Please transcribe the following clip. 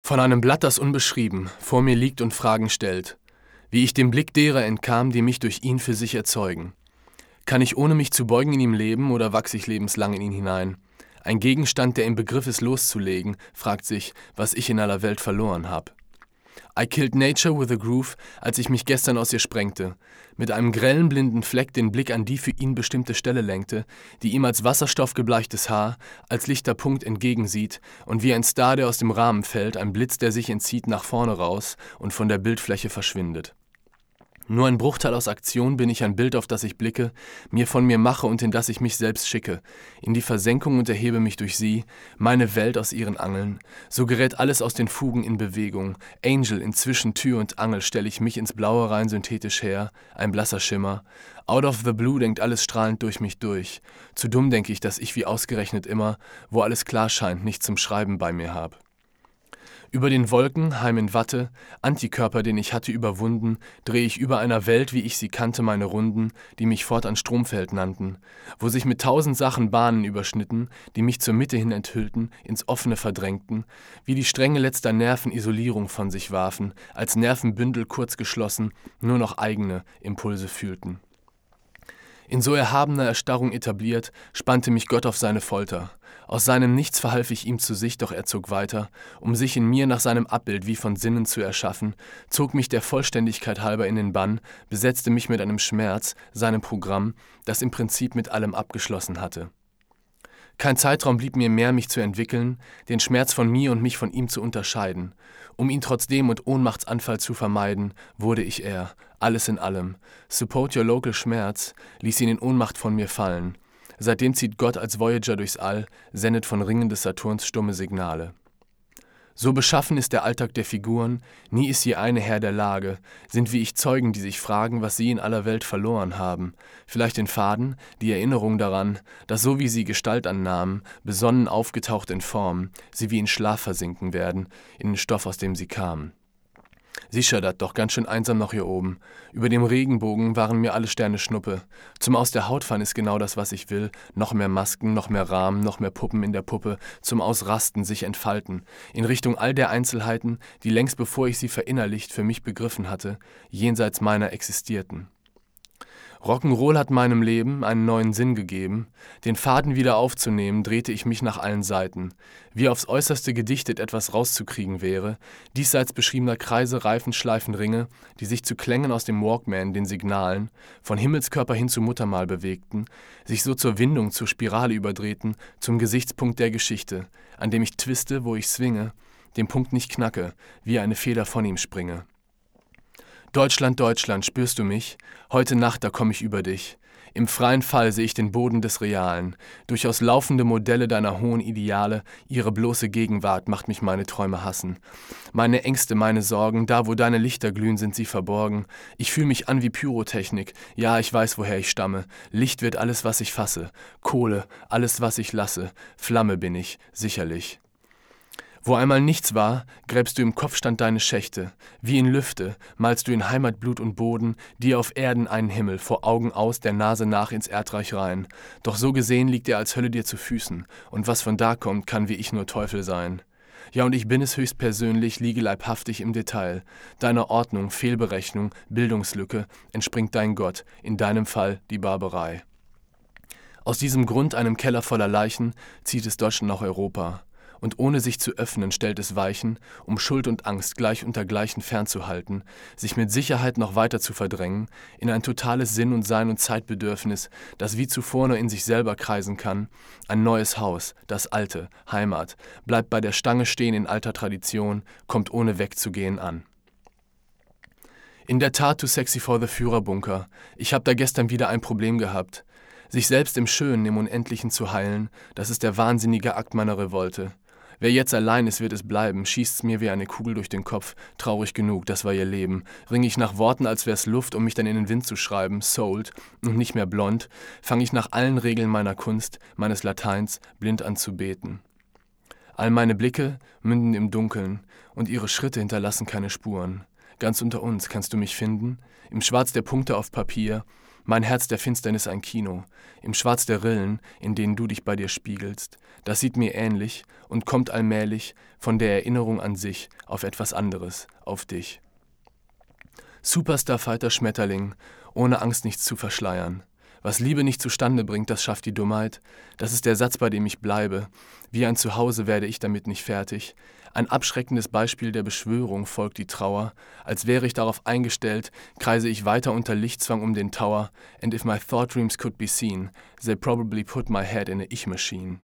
Von einem Blatt, das unbeschrieben vor mir liegt und Fragen stellt, wie ich dem Blick derer entkam, die mich durch ihn für sich erzeugen. Kann ich ohne mich zu beugen in ihm leben oder wachse ich lebenslang in ihn hinein? Ein Gegenstand, der im Begriff ist loszulegen, fragt sich, was ich in aller Welt verloren hab. I killed nature with a groove, als ich mich gestern aus ihr sprengte, mit einem grellen blinden Fleck den Blick an die für ihn bestimmte Stelle lenkte, die ihm als Wasserstoff gebleichtes Haar, als lichter Punkt entgegensieht und wie ein Star, der aus dem Rahmen fällt, ein Blitz, der sich entzieht, nach vorne raus und von der Bildfläche verschwindet. Nur ein Bruchteil aus Aktion bin ich ein Bild, auf das ich blicke, mir von mir mache und in das ich mich selbst schicke, in die Versenkung und erhebe mich durch sie, meine Welt aus ihren Angeln. So gerät alles aus den Fugen in Bewegung. Angel, inzwischen Tür und Angel stelle ich mich ins Blaue rein synthetisch her, ein blasser Schimmer. Out of the blue denkt alles strahlend durch mich durch. Zu dumm denke ich, dass ich wie ausgerechnet immer, wo alles klar scheint, nicht zum Schreiben bei mir hab. Über den Wolken, heim in Watte, Antikörper, den ich hatte überwunden, dreh ich über einer Welt, wie ich sie kannte, meine Runden, die mich fortan Stromfeld nannten, wo sich mit 1000 Sachen Bahnen überschnitten, die mich zur Mitte hin enthüllten, ins Offene verdrängten, wie die Stränge letzter Nerven Isolierung von sich warfen, als Nervenbündel kurz geschlossen, nur noch eigene Impulse fühlten. In so erhabener Erstarrung etabliert, spannte mich Gott auf seine Folter. Aus seinem Nichts verhalf ich ihm zu sich, doch er zog weiter, um sich in mir nach seinem Abbild wie von Sinnen zu erschaffen, zog mich der Vollständigkeit halber in den Bann, besetzte mich mit einem Schmerz, seinem Programm, das im Prinzip mit allem abgeschlossen hatte. Kein Zeitraum blieb mir mehr, mich zu entwickeln, den Schmerz von mir und mich von ihm zu unterscheiden. Um ihn trotzdem und Ohnmachtsanfall zu vermeiden, wurde ich er, alles in allem. Support your local Schmerz ließ ihn in Ohnmacht von mir fallen. Seitdem zieht Gott als Voyager durchs All, sendet von Ringen des Saturns stumme Signale. So beschaffen ist der Alltag der Figuren, nie ist je eine Herr der Lage, sind wie ich Zeugen, die sich fragen, was sie in aller Welt verloren haben. Vielleicht den Faden, die Erinnerung daran, dass so wie sie Gestalt annahmen, besonnen aufgetaucht in Form, sie wie in Schlaf versinken werden, in den Stoff, aus dem sie kamen. Sicher dat, doch ganz schön einsam noch hier oben. Über dem Regenbogen waren mir alle Sterne Schnuppe. Zum Aus der Haut fallen ist genau das, was ich will. Noch mehr Masken, noch mehr Rahmen, noch mehr Puppen in der Puppe. Zum Ausrasten, sich entfalten. In Richtung all der Einzelheiten, die längst bevor ich sie verinnerlicht für mich begriffen hatte, jenseits meiner existierten. Rock'n'Roll hat meinem Leben einen neuen Sinn gegeben. Den Faden wieder aufzunehmen, drehte ich mich nach allen Seiten. Wie aufs Äußerste gedichtet etwas rauszukriegen wäre, diesseits beschriebener Kreise, Reifen, Schleifen, Ringe, die sich zu Klängen aus dem Walkman, den Signalen, von Himmelskörper hin zu Muttermal bewegten, sich so zur Windung, zur Spirale überdrehten, zum Gesichtspunkt der Geschichte, an dem ich twiste, wo ich swinge, den Punkt nicht knacke, wie eine Feder von ihm springe. Deutschland, Deutschland, spürst du mich? Heute Nacht, da komm ich über dich. Im freien Fall sehe ich den Boden des Realen. Durchaus laufende Modelle deiner hohen Ideale, ihre bloße Gegenwart macht mich meine Träume hassen. Meine Ängste, meine Sorgen, da wo deine Lichter glühen, sind sie verborgen. Ich fühle mich an wie Pyrotechnik, ja, ich weiß, woher ich stamme. Licht wird alles, was ich fasse. Kohle, alles, was ich lasse. Flamme bin ich, sicherlich. Wo einmal nichts war, gräbst du im Kopfstand deine Schächte. Wie in Lüfte malst du in Heimatblut und Boden dir auf Erden einen Himmel, vor Augen aus, der Nase nach ins Erdreich rein. Doch so gesehen liegt er als Hölle dir zu Füßen, und was von da kommt, kann wie ich nur Teufel sein. Ja, und ich bin es höchstpersönlich, liege leibhaftig im Detail. Deiner Ordnung, Fehlberechnung, Bildungslücke entspringt dein Gott, in deinem Fall die Barbarei. Aus diesem Grund, einem Keller voller Leichen, zieht es Deutschland nach Europa. Und ohne sich zu öffnen, stellt es Weichen, um Schuld und Angst gleich unter Gleichen fernzuhalten, sich mit Sicherheit noch weiter zu verdrängen, in ein totales Sinn- und Sein- und Zeitbedürfnis, das wie zuvor nur in sich selber kreisen kann, ein neues Haus, das alte, Heimat, bleibt bei der Stange stehen in alter Tradition, kommt ohne wegzugehen an. In der Tat, too sexy for the Führerbunker, ich hab da gestern wieder ein Problem gehabt. Sich selbst im Schönen, im Unendlichen zu heilen, das ist der wahnsinnige Akt meiner Revolte. Wer jetzt allein ist, wird es bleiben, schießt's mir wie eine Kugel durch den Kopf, traurig genug, das war ihr Leben. Ring ich nach Worten, als wär's Luft, um mich dann in den Wind zu schreiben, sold und nicht mehr blond, fang ich nach allen Regeln meiner Kunst, meines Lateins, blind an zu beten. All meine Blicke münden im Dunkeln und ihre Schritte hinterlassen keine Spuren. Ganz unter uns kannst du mich finden, im Schwarz der Punkte auf Papier, Mein Herz der Finsternis ein Kino, im Schwarz der Rillen, in denen du dich bei dir spiegelst, das sieht mir ähnlich und kommt allmählich von der Erinnerung an sich auf etwas anderes, auf dich. Superstar-Fighter Schmetterling, ohne Angst nichts zu verschleiern. Was Liebe nicht zustande bringt, das schafft die Dummheit. Das ist der Satz, bei dem ich bleibe. Wie ein Zuhause werde ich damit nicht fertig. Ein abschreckendes Beispiel der Beschwörung folgt die Trauer. Als wäre ich darauf eingestellt, kreise ich weiter unter Lichtzwang um den Tower. And if my thought dreams could be seen, they probably put my head in a Ich-Machine.